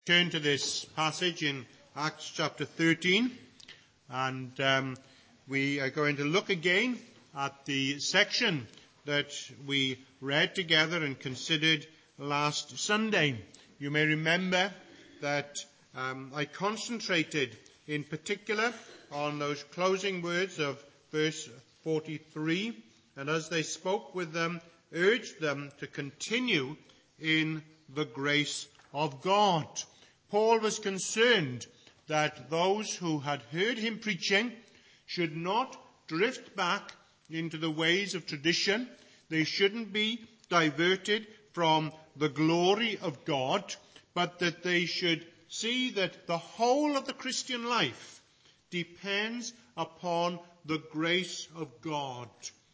Turn to this passage in Acts chapter 13, and we are going to look again at the section that we read together and considered last Sunday. You may remember that I concentrated in particular on those closing words of verse 43, and as they spoke with them, urged them to continue in the grace of God. Paul was concerned that those who had heard him preaching should not drift back into the ways of tradition. They shouldn't be diverted from the glory of God, but that they should see that the whole of the Christian life depends upon the grace of God.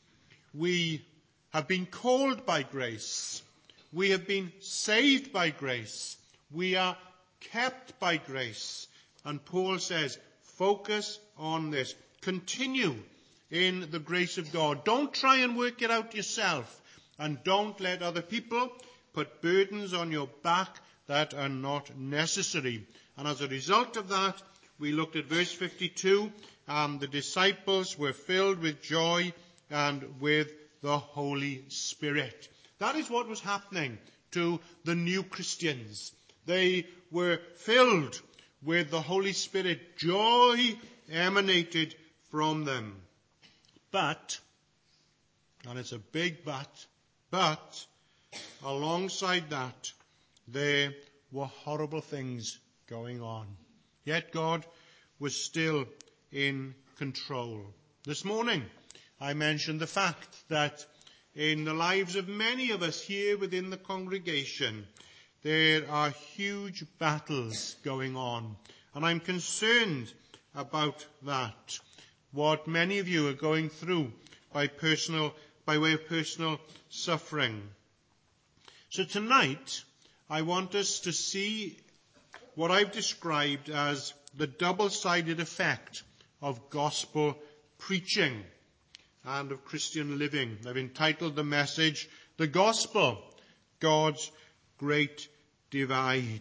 We have been called by grace. We have been saved by grace. We are kept by grace. And Paul says, focus on this. Continue in the grace of God. Don't try and work it out yourself. And don't let other people put burdens on your back that are not necessary. And as a result of that, we looked at verse 52, and the disciples were filled with joy and with the Holy Spirit. That is what was happening to the new Christians. They were filled with the Holy Spirit. Joy emanated from them. But, and it's a big but alongside that, there were horrible things going on. Yet God was still in control. This morning, I mentioned the fact that in the lives of many of us here within the congregation, there are huge battles going on. And I'm concerned about that. What many of you are going through by way of personal suffering. So tonight, I want us to see what I've described as the double-sided effect of gospel preaching and of Christian living. I've entitled the message, The Gospel, God's Great Divide.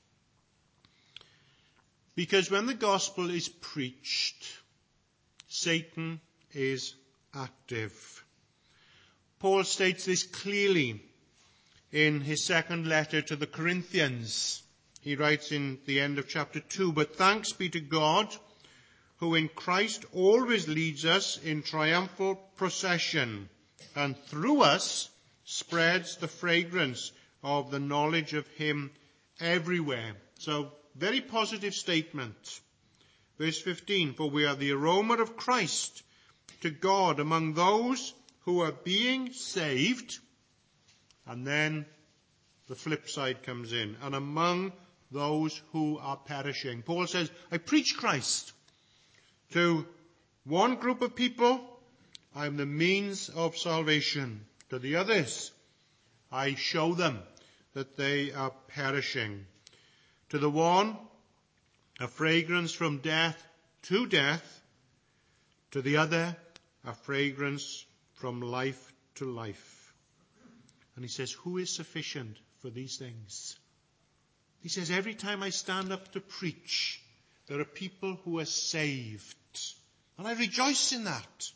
Because when the gospel is preached, Satan is active. Paul states this clearly in his second letter to the Corinthians. He writes in the end of chapter 2, But thanks be to God, who in Christ always leads us in triumphal procession, and through us spreads the fragrance of the knowledge of him everywhere. So, very positive statement. Verse 15, For we are the aroma of Christ to God among those who are being saved. And then the flip side comes in. And among those who are perishing. Paul says, I preach Christ. To one group of people, I am the means of salvation. To the others, I show them that they are perishing. To the one, a fragrance from death to death. To the other, a fragrance from life to life. And he says, who is sufficient for these things? He says, every time I stand up to preach, there are people who are saved. And I rejoice in that.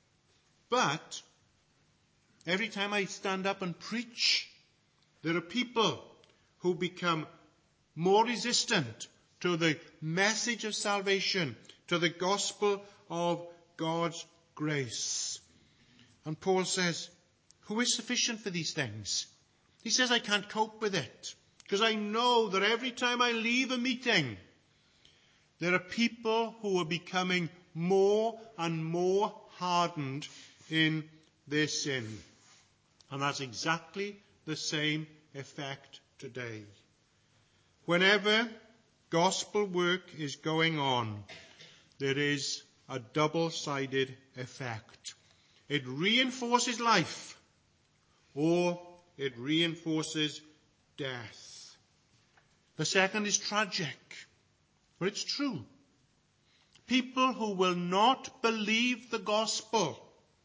But every time I stand up and preach, there are people who become more resistant to the message of salvation, to the gospel of God's grace. And Paul says, who is sufficient for these things? He says, I can't cope with it. Because I know that every time I leave a meeting, there are people who are becoming more and more hardened in their sin. And that's exactly the same effect today. Whenever gospel work is going on, there is a double-sided effect. It reinforces life, or it reinforces death. The second is tragic, but it's true. People who will not believe the gospel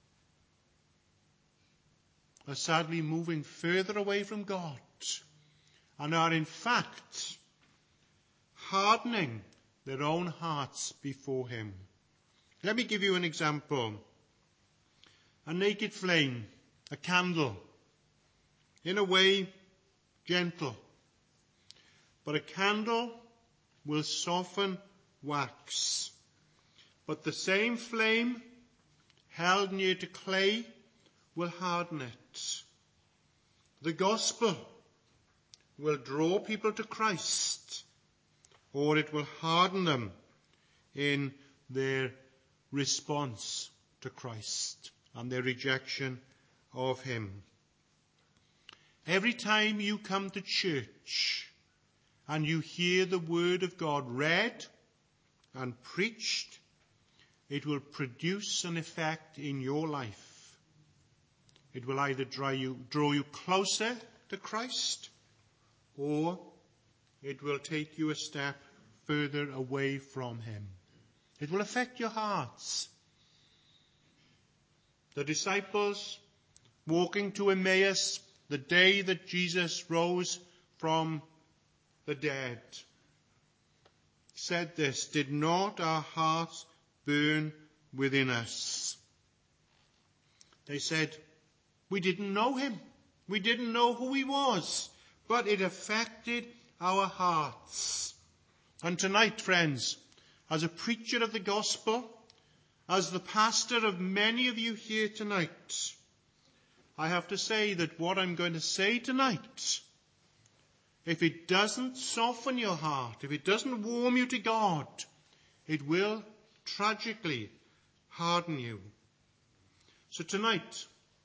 are sadly moving further away from God and are in fact hardening their own hearts before him. Let me give you an example. A naked flame, a candle, in a way gentle. But a candle will soften wax. But the same flame held near to clay will harden it. The gospel will draw people to Christ, or it will harden them in their response to Christ and their rejection of him. Every time you come to church and you hear the word of God read and preached, it will produce an effect in your life. It will either draw you closer to Christ, or it will take you a step further away from him. It will affect your hearts. The disciples walking to Emmaus the day that Jesus rose from the dead said this, "Did not our hearts burn within us?" They said, "We didn't know him. We didn't know who he was, but it affected our hearts." And tonight, friends, as a preacher of the gospel, as the pastor of many of you here tonight, I have to say that what I'm going to say tonight, if it doesn't soften your heart, if it doesn't warm you to God, it will tragically harden you. So tonight,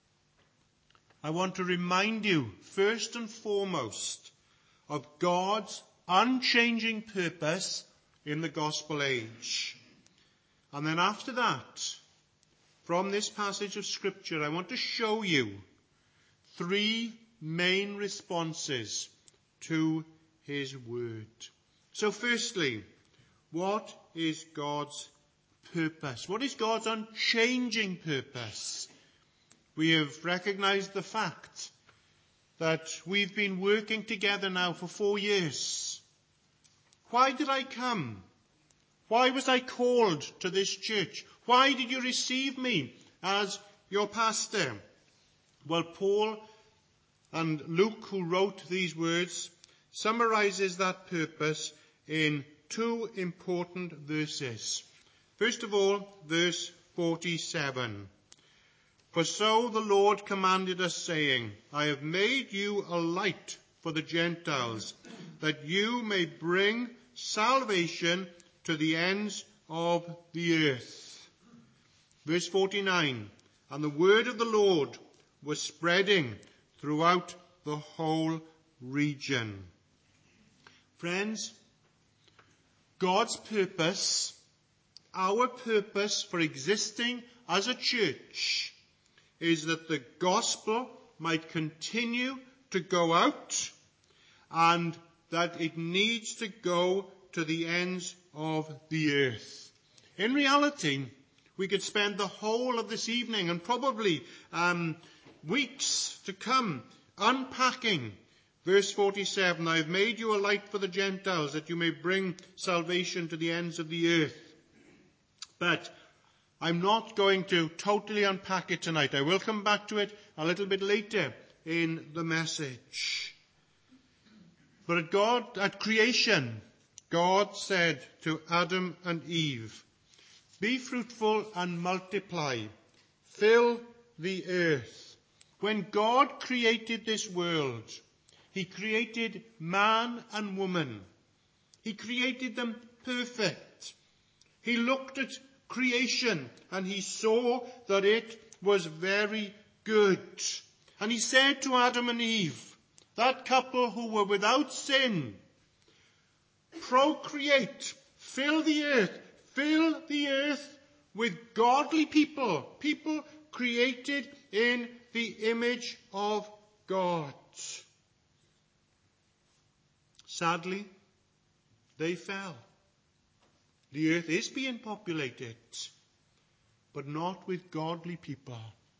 I want to remind you, first and foremost, of God's unchanging purpose in the gospel age. And then after that, from this passage of Scripture, I want to show you three main responses to his word. So firstly, what is God's purpose? What is God's unchanging purpose? We have recognized the fact that we've been working together now for 4 years. Why did I come? Why was I called to this church? Why did you receive me as your pastor? Well, Paul and Luke, who wrote these words, summarizes that purpose in two important verses. First of all, verse 47. "For so the Lord commanded us, saying, I have made you a light for the Gentiles, that you may bring salvation to the ends of the earth." Verse 49. "And the word of the Lord was spreading throughout the whole region." Friends, God's purpose, our purpose for existing as a church, is that the gospel might continue to go out, and that it needs to go to the ends of the earth. In reality, we could spend the whole of this evening and probably weeks to come unpacking verse 47, "I have made you a light for the Gentiles, that you may bring salvation to the ends of the earth." But I'm not going to totally unpack it tonight. I will come back to it a little bit later in the message. But at creation, God said to Adam and Eve, "Be fruitful and multiply, fill the earth." When God created this world, he created man and woman. He created them perfect. He looked at creation and he saw that it was very good. And he said to Adam and Eve, that couple who were without sin, "Procreate, fill the earth with godly people, people created in the image of God." Sadly, they fell. The earth is being populated, but not with godly people.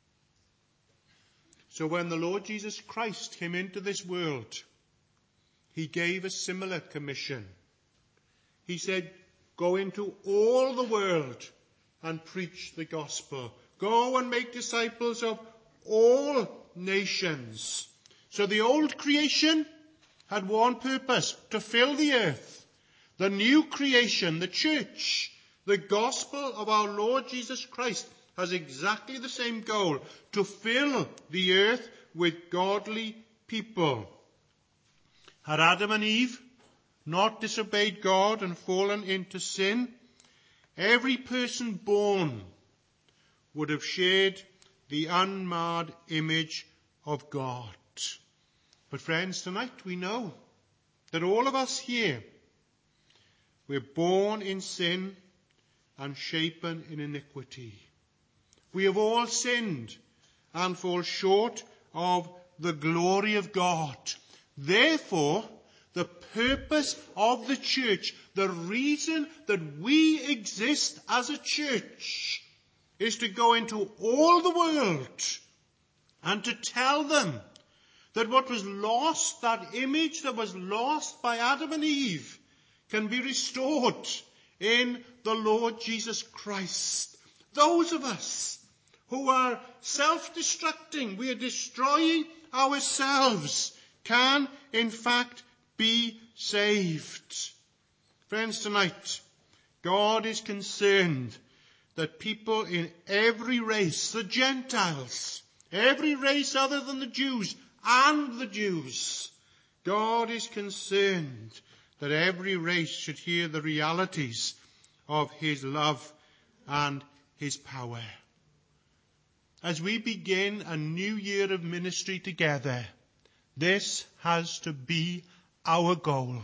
So when the Lord Jesus Christ came into this world, he gave a similar commission. he said, go into all the world and preach the gospel. Go and make disciples of all nations. So the old creation had one purpose, to fill the earth. The new creation, the church, the gospel of our Lord Jesus Christ, has exactly the same goal, to fill the earth with godly people. Had Adam and Eve not disobeyed God and fallen into sin, every person born would have shared the unmarred image of God. But friends, tonight we know that all of us here, we're born in sin and shapen in iniquity. We have all sinned and fall short of the glory of God. Therefore, the purpose of the church, the reason that we exist as a church, is to go into all the world and to tell them that what was lost, that image that was lost by Adam and Eve, can be restored in the Lord Jesus Christ. Those of us who are self-destructing, we are destroying ourselves, can in fact be saved. Friends, tonight, God is concerned that people in every race, the Gentiles, every race other than the Jews and the Jews, God is concerned that every race should hear the realities of his love and his power. As we begin a new year of ministry together, this has to be our goal.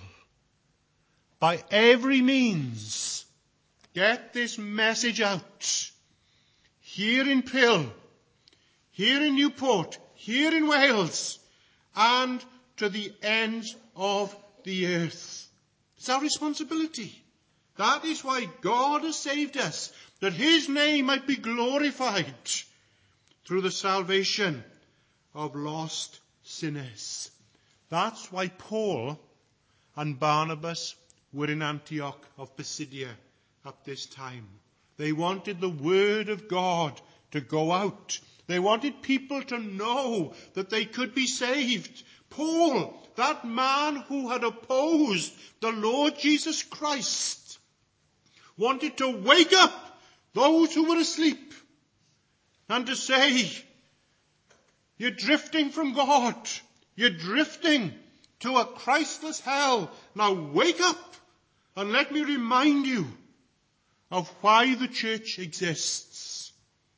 By every means, get this message out. Here in Pill, here in Newport, here in Wales, and to the ends of the earth. It's our responsibility. That is why God has saved us, that his name might be glorified through the salvation of lost sinners. That's why Paul and Barnabas were in Antioch of Pisidia at this time. They wanted the word of God to go out. They wanted people to know that they could be saved. Paul, that man who had opposed the Lord Jesus Christ, wanted to wake up those who were asleep and to say, you're drifting from God. You're drifting to a Christless hell. Now wake up and let me remind you of why the church exists.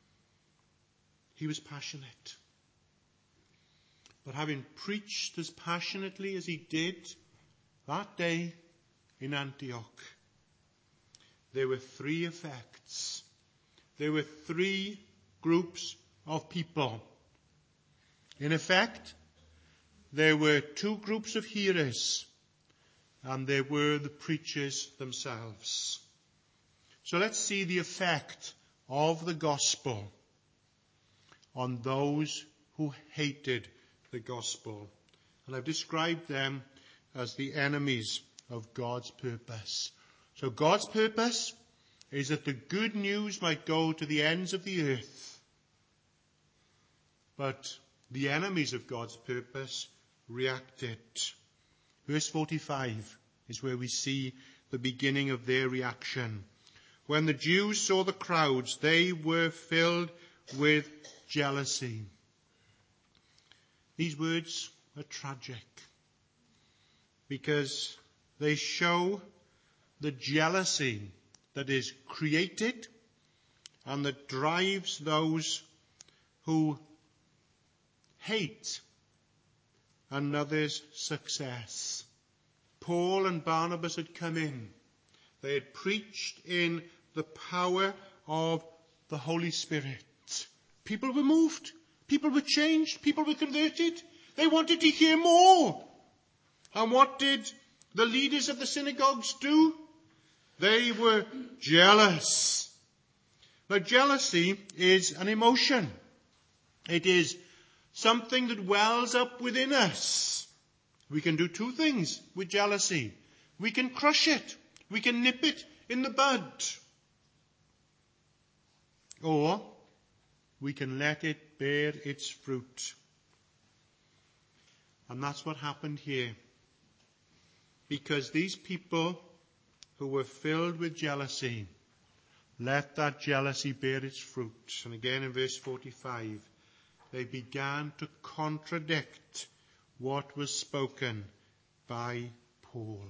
He was passionate. But having preached as passionately as he did that day in Antioch, there were three effects. There were three groups of people. In effect, there were two groups of hearers, and there were the preachers themselves. So let's see the effect of the gospel on those who hated the gospel. And I've described them as the enemies of God's purpose. So God's purpose is that the good news might go to the ends of the earth. But the enemies of God's purpose reacted. Verse 45 is where we see the beginning of their reaction. When the Jews saw the crowds, they were filled with jealousy. These words are tragic because they show the jealousy that is created and that drives those who hate another's success. Paul and Barnabas had come in. They had preached in the power of the Holy Spirit. People were moved. People were changed. People were converted. They wanted to hear more. And what did the leaders of the synagogues do? They were jealous. Now, jealousy is an emotion. It is something that wells up within us. We can do two things with jealousy. We can crush it. We can nip it in the bud. Or we can let it bear its fruit. And that's what happened here. Because these people who were filled with jealousy let that jealousy bear its fruit. And again in verse 45, they began to contradict what was spoken by Paul.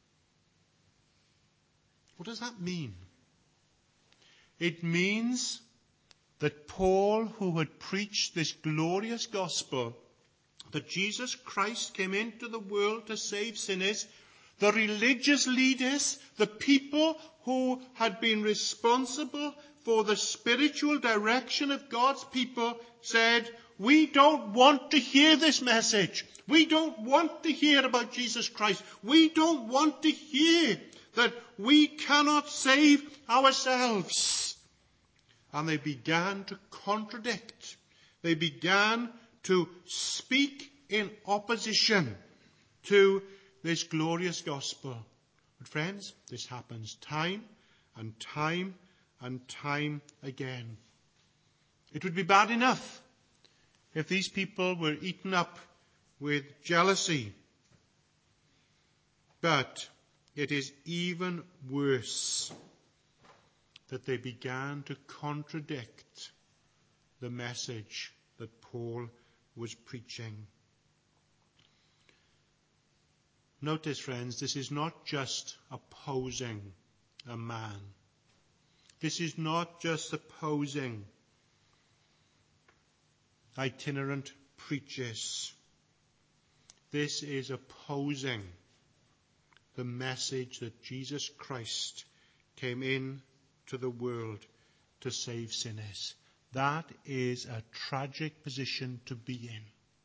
What does that mean? It means that Paul, who had preached this glorious gospel, that Jesus Christ came into the world to save sinners, the religious leaders, the people who had been responsible for the spiritual direction of God's people, said, we don't want to hear this message. We don't want to hear about Jesus Christ. We don't want to hear that we cannot save ourselves. And they began to contradict. They began to speak in opposition to this glorious gospel. But friends, this happens time and time and time again. It would be bad enough if these people were eaten up with jealousy. But it is even worse that they began to contradict the message that Paul was preaching. Notice, friends, this is not just opposing a man. This is not just opposing itinerant preachers. This is opposing the message that Jesus Christ came in to the world to save sinners. That is a tragic position to be in.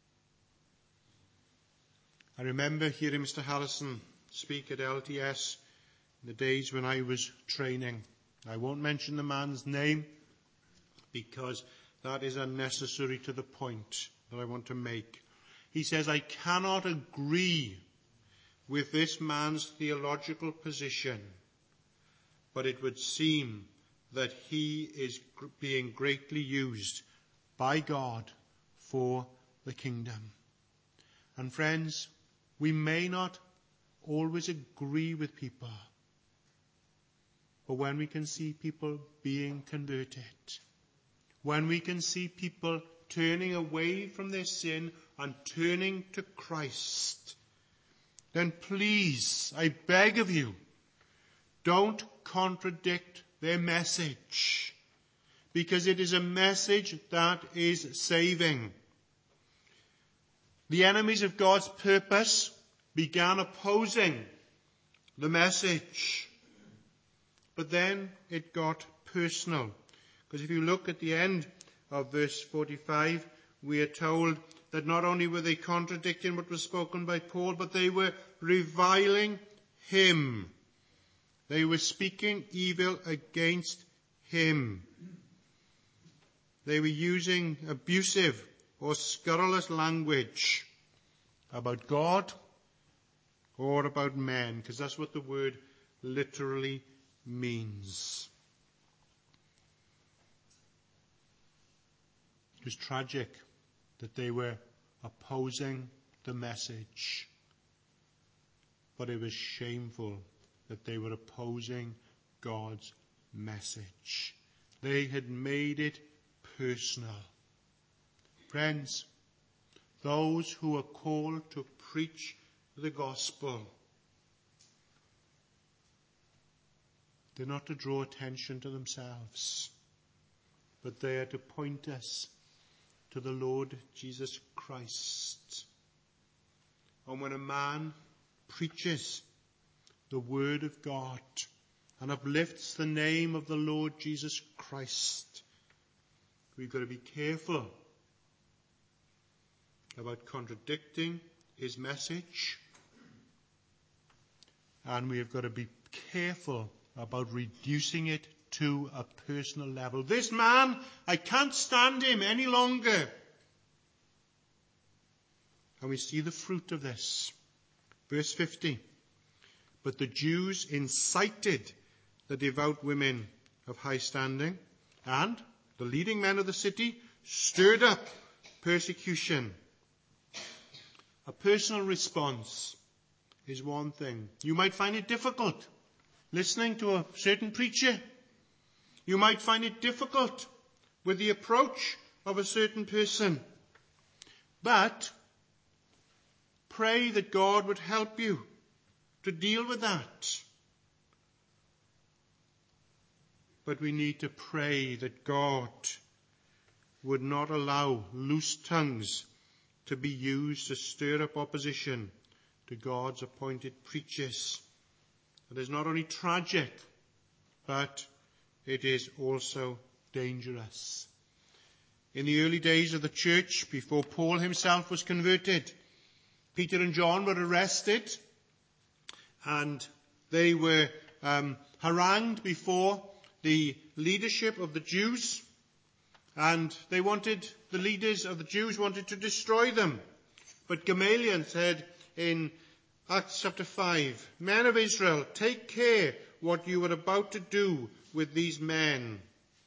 I remember hearing Mr. Harrison speak at LTS in the days when I was training. I won't mention the man's name because that is unnecessary to the point that I want to make. He says, I cannot agree with this man's theological position, but it would seem that he is being greatly used by God for the kingdom. And friends, we may not always agree with people, but when we can see people being converted, when we can see people turning away from their sin and turning to Christ, then please, I beg of you, don't contradict their message, because it is a message that is saving. The enemies of God's purpose began opposing the message, but then it got personal. Because if you look at the end of verse 45, we are told that not only were they contradicting what was spoken by Paul, but they were reviling him. They were speaking evil against him. They were using abusive or scurrilous language about God or about men, because that's what the word literally means. It was tragic that they were opposing the message, but it was shameful that they were opposing God's message. They had made it personal. Friends, those who are called to preach the gospel, they're not to draw attention to themselves, but they are to point us to the Lord Jesus Christ. And when a man preaches the word of God and uplifts the name of the Lord Jesus Christ, we've got to be careful about contradicting his message, and we have got to be careful about reducing it to a personal level. This man, I can't stand him any longer. And we see the fruit of this. Verse 50. But the Jews incited the devout women of high standing, and the leading men of the city stirred up persecution. A personal response is one thing. You might find it difficult listening to a certain preacher. You might find it difficult with the approach of a certain person. But pray that God would help you to deal with that. But we need to pray that God would not allow loose tongues to be used to stir up opposition to God's appointed preachers. It is not only tragic, but it is also dangerous. In the early days of the church, before Paul himself was converted, Peter and John were arrested, and they were harangued before the leadership of the Jews, and the leaders of the Jews wanted to destroy them. But Gamaliel said in Acts chapter 5, "Men of Israel, take care what you are about to do with these men.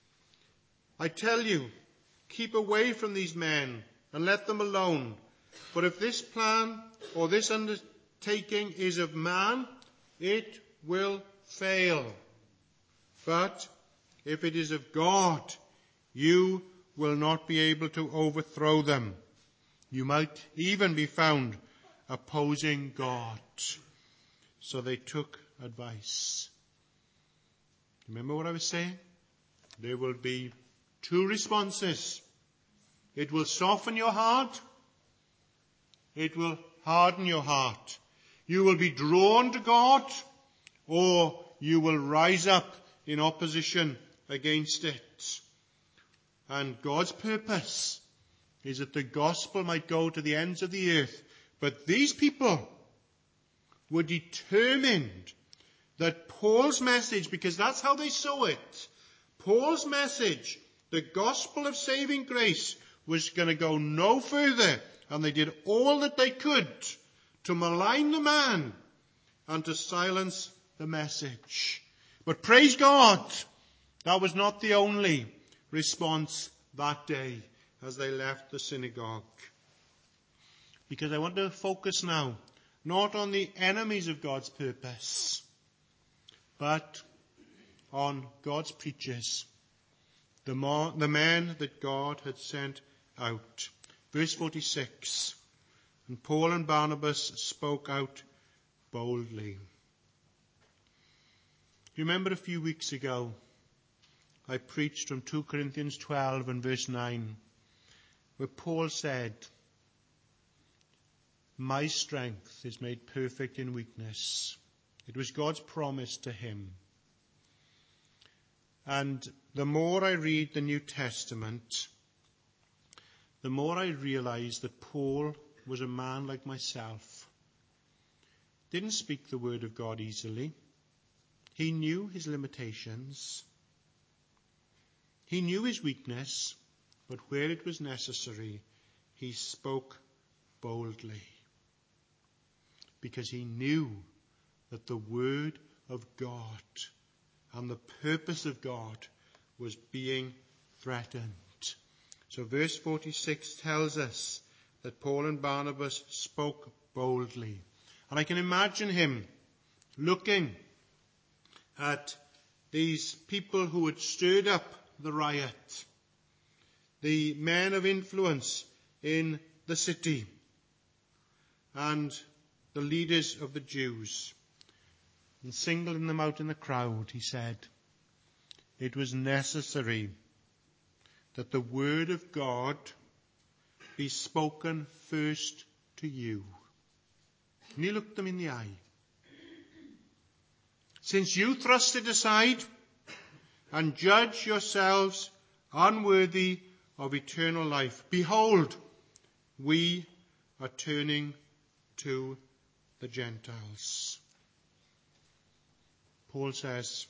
I tell you, keep away from these men and let them alone. For if this plan or this undertaking is of man, it will fail. But if it is of God, you will not be able to overthrow them. You might even be found opposing God." So they took advice. Remember what I was saying? There will be two responses. It will soften your heart. It will harden your heart. You will be drawn to God, or you will rise up in opposition against it. And God's purpose is that the gospel might go to the ends of the earth. But these people were determined that Paul's message, because that's how they saw it, Paul's message, the gospel of saving grace, was going to go no further. And they did all that they could to malign the man and to silence the message. But praise God, that was not the only response that day as they left the synagogue. Because I want to focus now not on the enemies of God's purpose, but on God's preachers, the men that God had sent out. Verse 46, "And Paul and Barnabas spoke out boldly." You remember a few weeks ago, I preached from 2 Corinthians 12 and verse 9, where Paul said, "My strength is made perfect in weakness." It was God's promise to him. And the more I read the New Testament, the more I realize that Paul was a man like myself. Didn't speak the word of God easily. He knew his limitations. He knew his weakness, but where it was necessary, he spoke boldly. Because he knew that the word of God and the purpose of God was being threatened. So verse 46 tells us that Paul and Barnabas spoke boldly. And I can imagine him looking at these people who had stirred up the riot, the men of influence in the city, and the leaders of the Jews. And singling them out in the crowd, he said, "It was necessary that the word of God be spoken first to you." And he looked them in the eye. "Since you thrust it aside and judge yourselves unworthy of eternal life, behold, we are turning to the Gentiles." Paul says,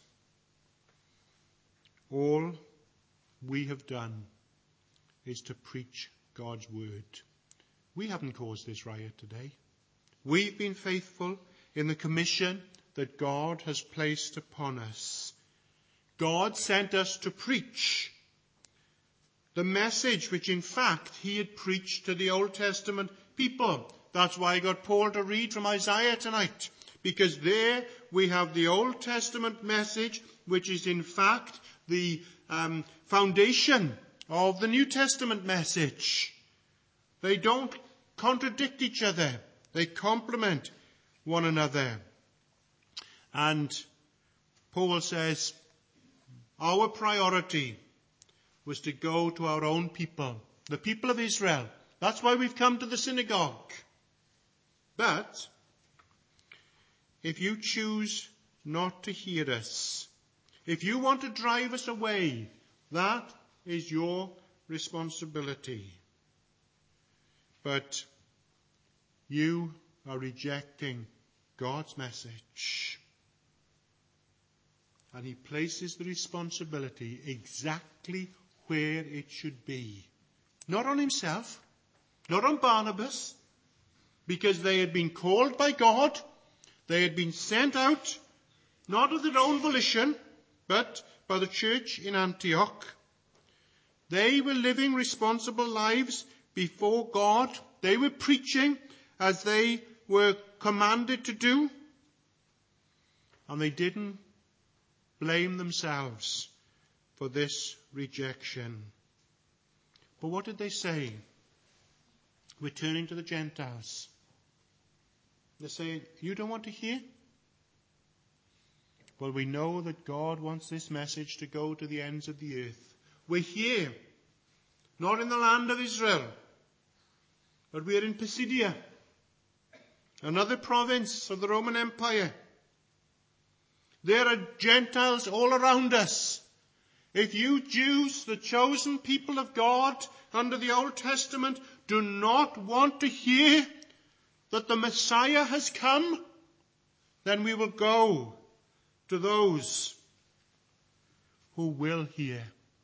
all we have done is to preach God's word. We haven't caused this riot today. We've been faithful in the commission that God has placed upon us. God sent us to preach the message which in fact he had preached to the Old Testament people. That's why I got Paul to read from Isaiah tonight, because there we have the Old Testament message which is in fact the foundation of the New Testament message. They don't contradict each other. They complement one another. And Paul says our priority was to go to our own people, the people of Israel. That's why we've come to the synagogue. But if you choose not to hear us, if you want to drive us away, that is your responsibility. But you are rejecting God's message. And he places the responsibility exactly where it should be. Not on himself, not on Barnabas, because they had been called by God, they had been sent out, not of their own volition, but by the church in Antioch. They were living responsible lives before God. They were preaching as they were commanded to do. And they didn't blame themselves for this rejection. But what did they say? We're turning to the Gentiles. They say, you don't want to hear? Well, we know that God wants this message to go to the ends of the earth. We're here, not in the land of Israel, but we're in Pisidia, another province of the Roman Empire. There are Gentiles all around us. If you Jews, the chosen people of God under the Old Testament, do not want to hear that the Messiah has come, then we will go to those who will hear.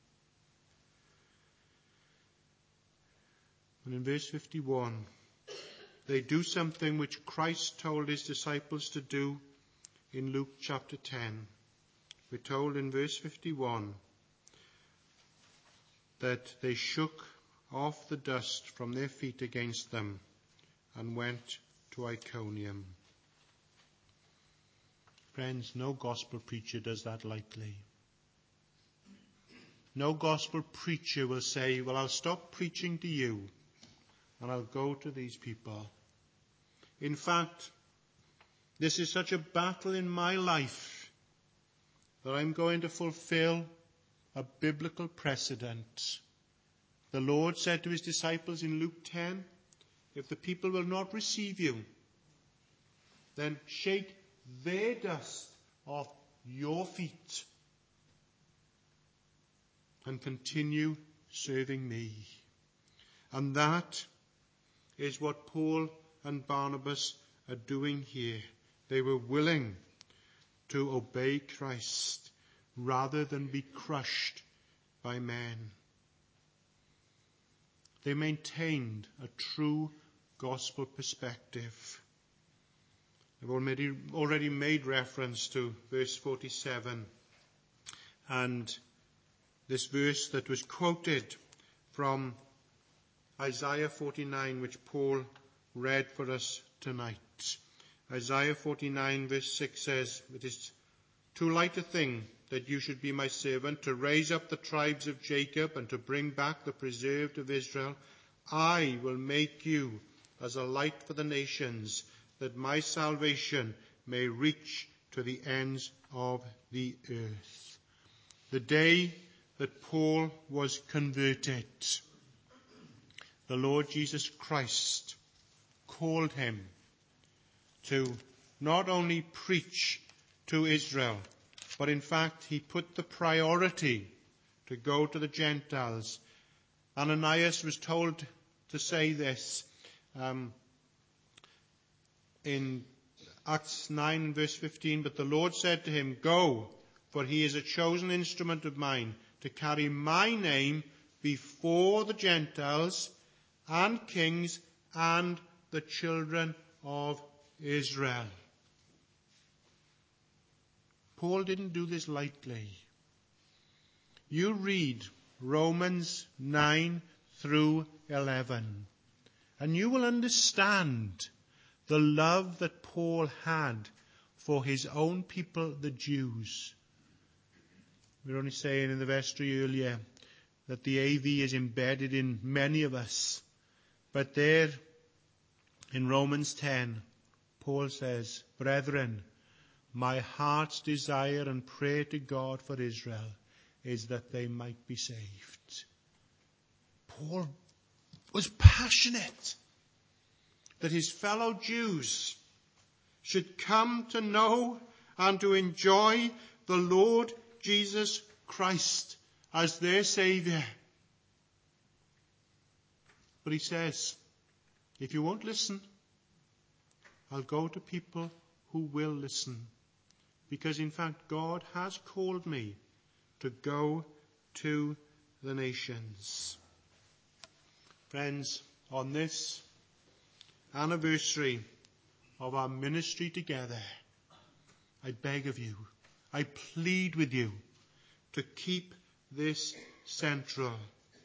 And in verse 51, they do something which Christ told his disciples to do in Luke chapter 10. We're told in verse 51 that they shook off the dust from their feet against them and went to Iconium. Friends, no gospel preacher does that lightly. No gospel preacher will say, well, I'll stop preaching to you and I'll go to these people. In fact, this is such a battle in my life that I'm going to fulfill a biblical precedent. The Lord said to his disciples in Luke 10, if the people will not receive you, then shake their dust off your feet and continue serving me. And that is what Paul and Barnabas are doing here. They were willing to obey Christ rather than be crushed by men. They maintained a true gospel perspective. I've already made reference to verse 47 and this verse that was quoted from Isaiah 49, which Paul read for us tonight. Isaiah 49 verse 6 says, it is too light a thing that you should be my servant, to raise up the tribes of Jacob and to bring back the preserved of Israel. I will make you as a light for the nations, that my salvation may reach to the ends of the earth. The day that Paul was converted, the Lord Jesus Christ called him to not only preach to Israel, but in fact he put the priority to go to the Gentiles. Ananias was told to say this in Acts 9 verse 15, but the Lord said to him, go, for he is a chosen instrument of mine to carry my name before the Gentiles and kings and the children of Israel. Paul didn't do this lightly. You read Romans 9 through 11, and you will understand the love that Paul had for his own people, the Jews. We were only saying in the vestry earlier that the AV is embedded in many of us. But there in Romans 10, Paul says, "Brethren, my heart's desire and prayer to God for Israel is that they might be saved." Paul was passionate that his fellow Jews should come to know and to enjoy the Lord Jesus Christ as their Saviour. But he says, if you won't listen, I'll go to people who will listen. Because in fact, God has called me to go to the nations. Friends, on this anniversary of our ministry together, I beg of you, I plead with you to keep this central.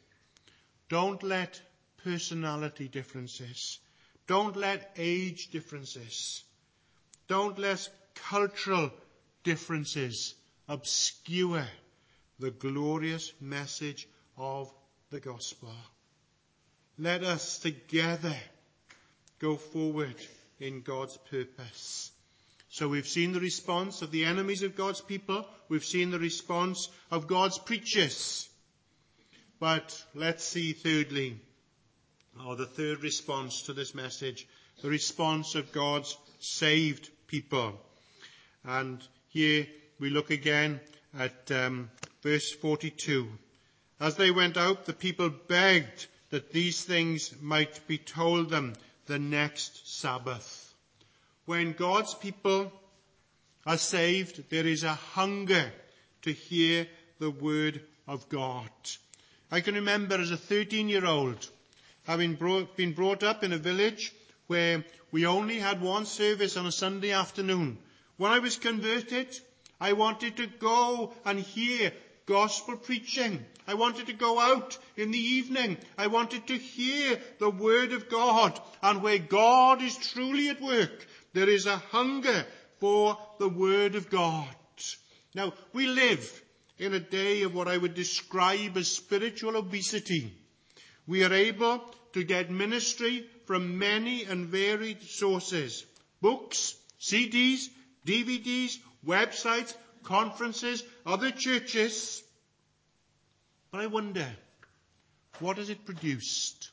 Don't let personality differences, don't let age differences, don't let cultural differences obscure the glorious message of the gospel. Let us together go forward in God's purpose. So we've seen the response of the enemies of God's people. We've seen the response of God's preachers. But let's see thirdly, or the third response to this message, the response of God's saved people. And here we look again at verse 42. As they went out, the people begged that these things might be told them the next Sabbath. When God's people are saved, there is a hunger to hear the word of God. I can remember as a 13-year-old having been brought up in a village where we only had one service on a Sunday afternoon. When I was converted, I wanted to go and hear gospel preaching. I wanted to go out in the evening. I wanted to hear the word of God. And where God is truly at work, there is a hunger for the word of God. Now, we live in a day of what I would describe as spiritual obesity. We are able to get ministry from many and varied sources. Books, CDs, DVDs, websites, conferences, other churches. But I wonder, what has it produced?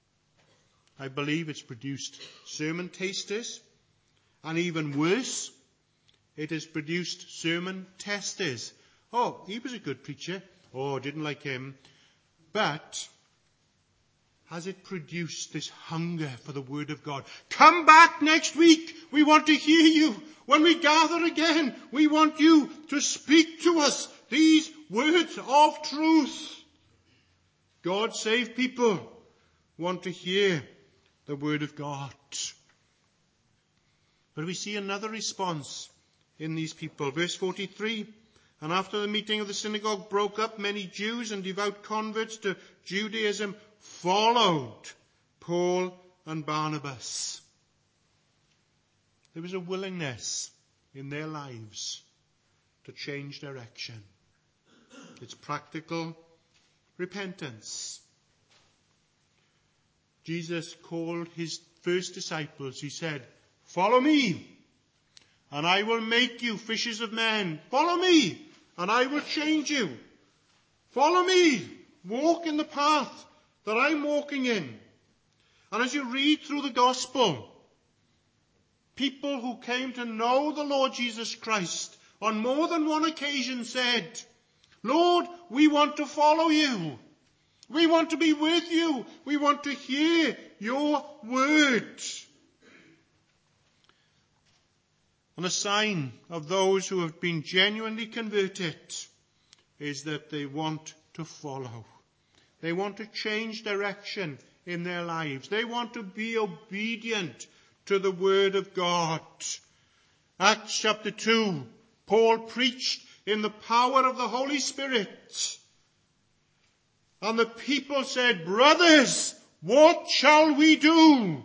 I believe it's produced sermon tasters, and even worse, it has produced sermon testers. Oh, he was a good preacher. Oh, didn't like him. But has it produced this hunger for the word of God? Come back next week. We want to hear you. When we gather again, we want you to speak to us these words of truth. God save people want to hear the word of God. But we see another response in these people. Verse 43, and after the meeting of the synagogue broke up, many Jews and devout converts to Judaism followed Paul and Barnabas. There was a willingness in their lives to change direction. It's practical repentance. Jesus called his first disciples. He said, "Follow me, and I will make you fishers of men. Follow me, and I will change you. Follow me. Walk in the path that I'm walking in." And as you read through the gospel, people who came to know the Lord Jesus Christ on more than one occasion said, "Lord, we want to follow you. We want to be with you. We want to hear your word." And a sign of those who have been genuinely converted is that they want to follow. They want to change direction in their lives. They want to be obedient to the word of God. Acts chapter 2, Paul preached in the power of the Holy Spirit. And the people said, "Brothers, what shall we do?"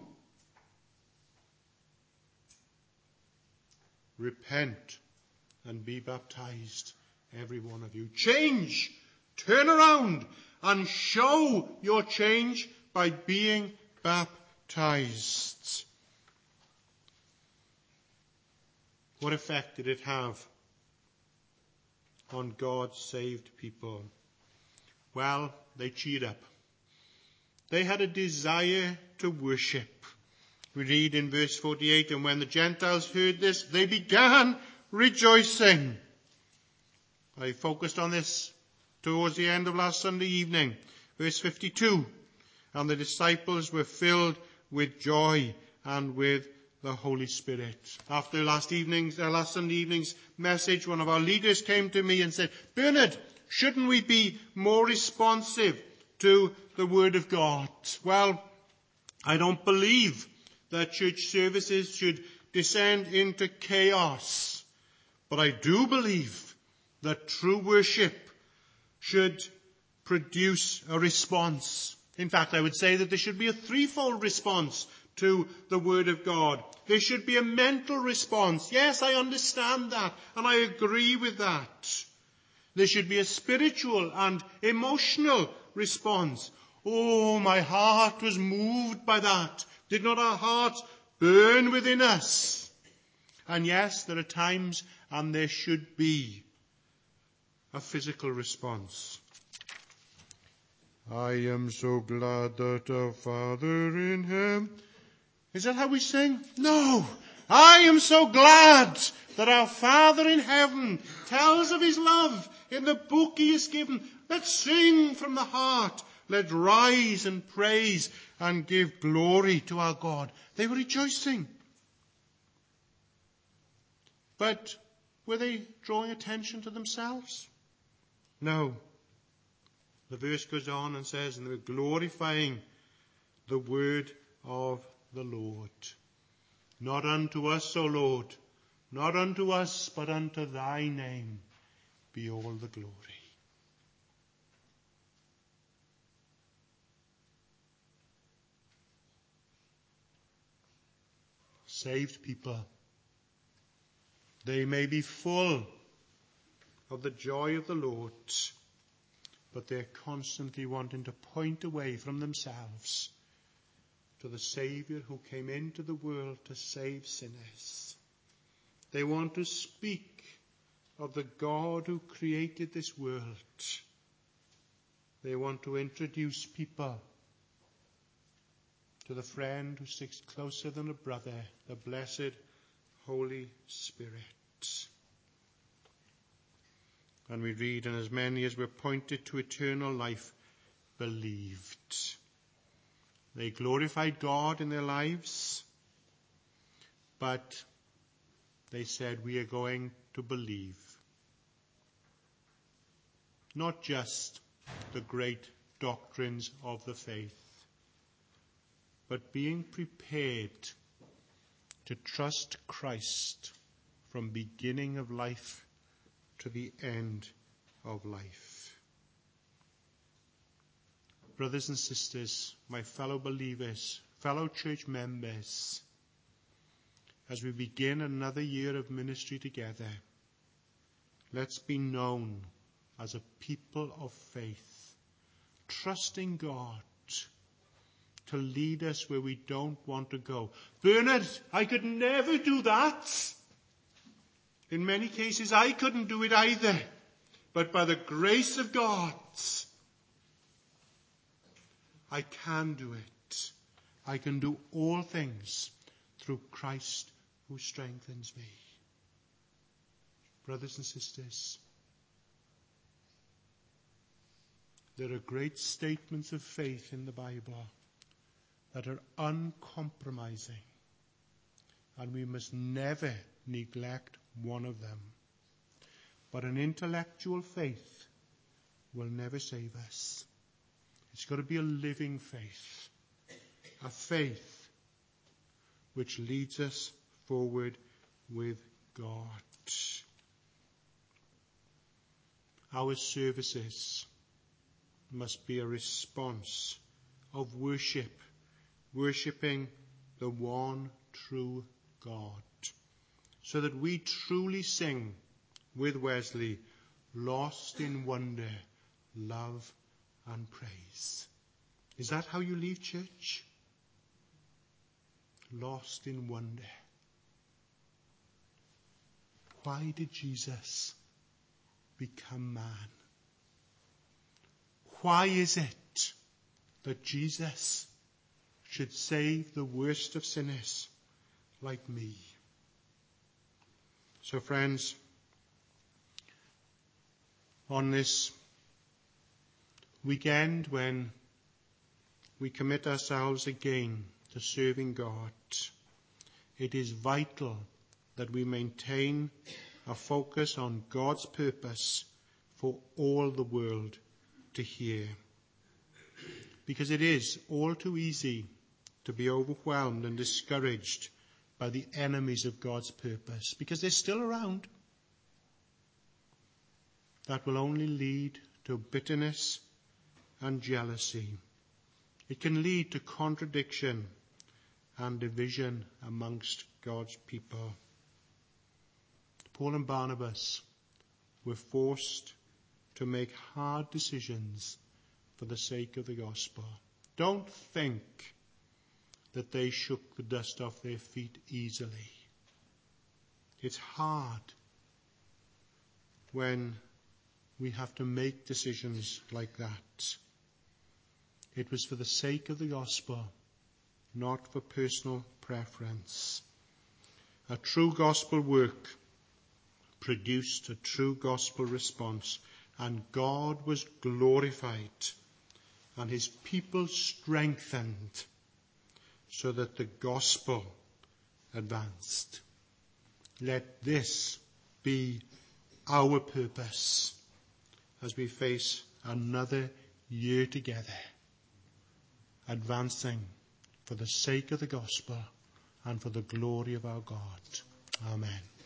Repent and be baptized, every one of you. Change, turn around, and show your change by being baptized. What effect did it have on God's saved people? Well, they cheered up. They had a desire to worship. We read in verse 48, "And when the Gentiles heard this, they began rejoicing." I focused on this towards the end of last Sunday evening. Verse 52, "And the disciples were filled with joy and with the Holy Spirit." After last Sunday evening's message, one of our leaders came to me and said, "Bernard, shouldn't we be more responsive to the Word of God?" Well, I don't believe that church services should descend into chaos. But I do believe that true worship should produce a response. In fact, I would say that there should be a threefold response to the Word of God. There should be a mental response. Yes, I understand that, and I agree with that. There should be a spiritual and emotional response. Oh, my heart was moved by that. Did not our hearts burn within us? And yes, there are times, and there should be, a physical response. I am so glad that our Father in heaven. Is that how we sing? No. I am so glad that our Father in heaven tells of his love in the book he has given. Let's sing from the heart. Let's rise and praise and give glory to our God. They were rejoicing. But were they drawing attention to themselves? No. The verse goes on and says, "And they were glorifying the word of the Lord." Not unto us, O Lord, not unto us, but unto thy name be all the glory. Saved people, they may be full of the joy of the Lord, but they're constantly wanting to point away from themselves to the Saviour who came into the world to save sinners. They want to speak of the God who created this world. They want to introduce people to the friend who sticks closer than a brother, the blessed Holy Spirit. And we read, "And as many as were appointed to eternal life believed." They glorified God in their lives, but they said, "We are going to believe." Not just the great doctrines of the faith, but being prepared to trust Christ from beginning of life to the end of life. Brothers and sisters, my fellow believers, fellow church members, as we begin another year of ministry together, let's be known as a people of faith, trusting God to lead us where we don't want to go. Bernard, I could never do that. In many cases, I couldn't do it either. But by the grace of God, I can do it. I can do all things through Christ who strengthens me. Brothers and sisters, there are great statements of faith in the Bible that are uncompromising, and we must never neglect one of them. But an intellectual faith will never save us. It's got to be a living faith, a faith which leads us forward with God. Our services must be a response of worship, worshipping the one true God, so that we truly sing with Wesley, lost in wonder, love and praise. Is that how you leave church? Lost in wonder. Why did Jesus become man? Why is it that Jesus should save the worst of sinners like me? So friends, on this weekend when we commit ourselves again to serving God, it is vital that we maintain a focus on God's purpose for all the world to hear. Because it is all too easy to be overwhelmed and discouraged by the enemies of God's purpose, because they're still around. That will only lead to bitterness and jealousy. It can lead to contradiction and division amongst God's people. Paul and Barnabas were forced to make hard decisions for the sake of the gospel. Don't think that they shook the dust off their feet easily. It's hard when we have to make decisions like that. It was for the sake of the gospel, not for personal preference. A true gospel work produced a true gospel response, and God was glorified and his people strengthened so that the gospel advanced. Let this be our purpose as we face another year together, advancing for the sake of the gospel and for the glory of our God. Amen.